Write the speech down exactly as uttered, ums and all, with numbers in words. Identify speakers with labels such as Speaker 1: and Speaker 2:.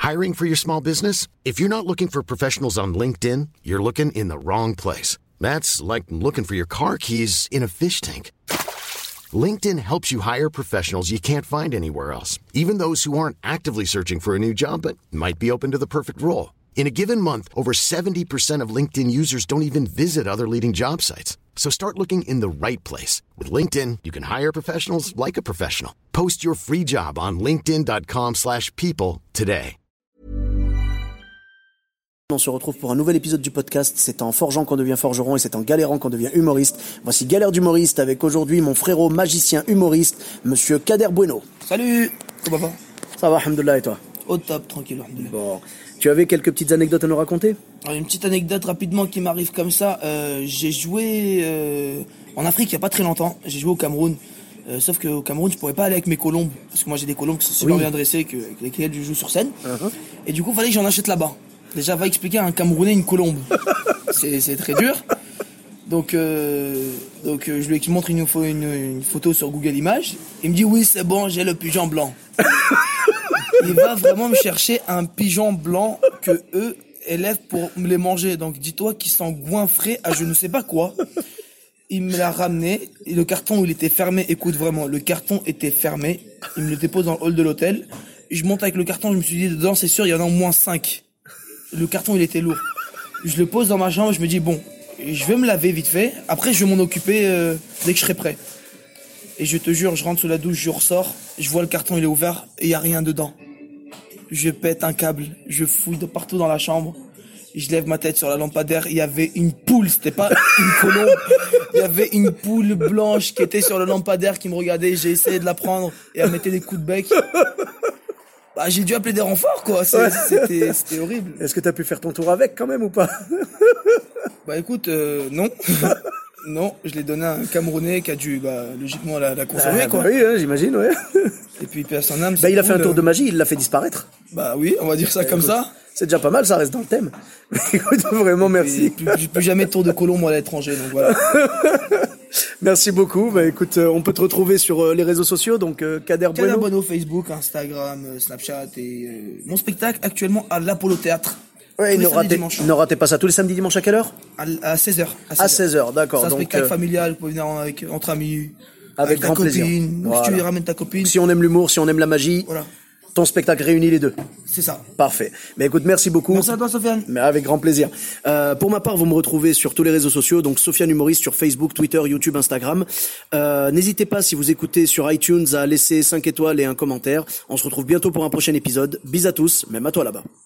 Speaker 1: Hiring for your small business? If you're not looking for professionals on LinkedIn, you're looking in the wrong place. That's like looking for your car keys in a fish tank. LinkedIn helps you hire professionals you can't find anywhere else, even those who aren't actively searching for a new job but might be open to the perfect role. In a given month, over seventy percent of LinkedIn users don't even visit other leading job sites. So start looking in the right place. With LinkedIn, you can hire professionals like a professional. Post your free job on linkedin.com slash people today.
Speaker 2: On se retrouve pour un nouvel épisode du podcast. C'est en forgeant qu'on devient forgeron et c'est en galérant qu'on devient humoriste. Voici Galère d'humoriste avec aujourd'hui mon frérot magicien humoriste, monsieur Kader Bueno.
Speaker 3: Salut. Comment va?
Speaker 2: Ça va, alhamdoulilah, et toi?
Speaker 3: Au top, tranquille, alhamdoulilah.
Speaker 2: Bon. Tu avais quelques petites anecdotes à nous raconter?
Speaker 3: Alors, une petite anecdote rapidement qui m'arrive comme ça. Euh, j'ai joué euh, en Afrique il n'y a pas très longtemps. J'ai joué au Cameroun. Euh, sauf qu'au Cameroun, je pourrais pas aller avec mes colombes. Parce que moi, j'ai des colombes qui sont super oui. bien dressées, que, avec lesquelles je joue sur scène. Uh-huh. Et du coup, il fallait que j'en achète là-bas. Déjà, va expliquer à un Camerounais une colombe. c'est, c'est très dur. Donc, euh, donc euh, je lui montre une, une, une photo sur Google Images. Il me dit, oui, c'est bon, j'ai le pigeon blanc. Il va vraiment me chercher un pigeon blanc que eux élèvent pour me les manger. Donc, dis-toi qu'ils sont goinfrés à je ne sais pas quoi. Il me l'a ramené. Et le carton, il était fermé. Écoute, vraiment, le carton était fermé. Il me le dépose dans le hall de l'hôtel. Et je monte avec le carton. Je me suis dit, dedans, c'est sûr, il y en a au moins cinq. Le carton, il était lourd. Je le pose dans ma chambre. Je me dis, bon, je vais me laver vite fait. Après, je vais m'en occuper euh, dès que je serai prêt. Et je te jure, je rentre sous la douche, je ressors. Je vois le carton, il est ouvert et il n'y a rien dedans. Je pète un câble. Je fouille de partout dans la chambre. Je lève ma tête sur la lampadaire. Il y avait une poule. C'était pas une colombe. Il y avait une poule blanche qui était sur le lampadaire qui me regardait. J'ai essayé de la prendre et elle mettait des coups de bec. Bah, j'ai dû appeler des renforts, quoi. C'est, ouais. c'était, c'était horrible.
Speaker 2: Est-ce que t'as pu faire ton tour avec, quand même, ou pas?
Speaker 3: Bah, écoute, euh, non. Non, je l'ai donné à un Camerounais qui a dû, bah, logiquement la, la consommer, ah, quoi.
Speaker 2: Bah oui, hein, j'imagine, ouais.
Speaker 3: Et puis, puis à son âme.
Speaker 2: Bah, il a
Speaker 3: cool,
Speaker 2: fait un tour
Speaker 3: euh...
Speaker 2: de magie, il l'a fait disparaître.
Speaker 3: Bah oui, on va dire ça bah, comme
Speaker 2: écoute,
Speaker 3: ça.
Speaker 2: C'est déjà pas mal, ça reste dans le thème. Écoute, vraiment, merci.
Speaker 3: Plus, plus, plus jamais de tour de colombe à l'étranger, donc voilà.
Speaker 2: Merci beaucoup. Bah, écoute, euh, on peut te retrouver sur euh, les réseaux sociaux, donc euh, Kader Bueno.
Speaker 3: Kader Bueno, Facebook, Instagram, euh, Snapchat et euh, mon spectacle actuellement à l'Apollo Théâtre.
Speaker 2: Ouais, ne ratez, ne ratez pas ça. Tous les samedis, dimanches à quelle heure? À,
Speaker 3: à seize heures.
Speaker 2: À seize heures, d'accord.
Speaker 3: C'est un
Speaker 2: donc,
Speaker 3: spectacle
Speaker 2: euh...
Speaker 3: familial, vous pouvez venir avec, entre amis.
Speaker 2: Avec, avec grand
Speaker 3: ta
Speaker 2: plaisir.
Speaker 3: Copine, voilà. Si tu ramènes ta copine.
Speaker 2: Si on aime l'humour, si on aime la magie.
Speaker 3: Voilà.
Speaker 2: Ton spectacle réunit les deux.
Speaker 3: C'est ça.
Speaker 2: Parfait. Mais écoute, merci beaucoup.
Speaker 3: Merci à toi, Sofiane.
Speaker 2: Mais avec grand plaisir. Euh, pour ma part, vous me retrouvez sur tous les réseaux sociaux, donc Sofiane Humoriste sur Facebook, Twitter, YouTube, Instagram. Euh, n'hésitez pas, si vous écoutez sur iTunes, à laisser cinq étoiles et un commentaire. On se retrouve bientôt pour un prochain épisode. Bis à tous, même à toi là-bas.